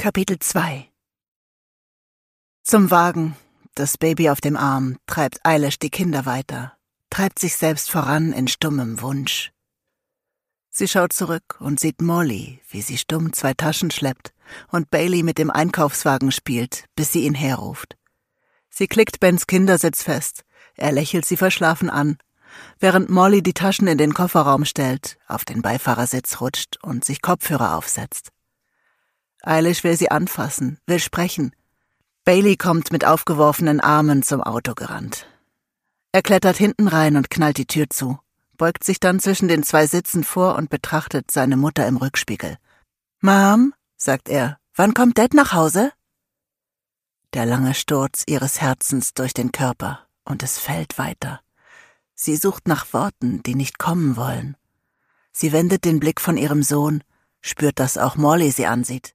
Kapitel 2 Zum Wagen, das Baby auf dem Arm, treibt Eilish die Kinder weiter, treibt sich selbst voran in stummem Wunsch. Sie schaut zurück und sieht Molly, wie sie stumm 2 Taschen schleppt und Bailey mit dem Einkaufswagen spielt, bis sie ihn herruft. Sie klickt Bens Kindersitz fest, er lächelt sie verschlafen an, während Molly die Taschen in den Kofferraum stellt, auf den Beifahrersitz rutscht und sich Kopfhörer aufsetzt. Eilish will sie anfassen, will sprechen. Bailey kommt mit aufgeworfenen Armen zum Auto gerannt. Er klettert hinten rein und knallt die Tür zu, beugt sich dann zwischen den 2 Sitzen vor und betrachtet seine Mutter im Rückspiegel. »Mom«, sagt er, »wann kommt Dad nach Hause?« Der lange Sturz ihres Herzens durch den Körper und es fällt weiter. Sie sucht nach Worten, die nicht kommen wollen. Sie wendet den Blick von ihrem Sohn, spürt, dass auch Molly sie ansieht.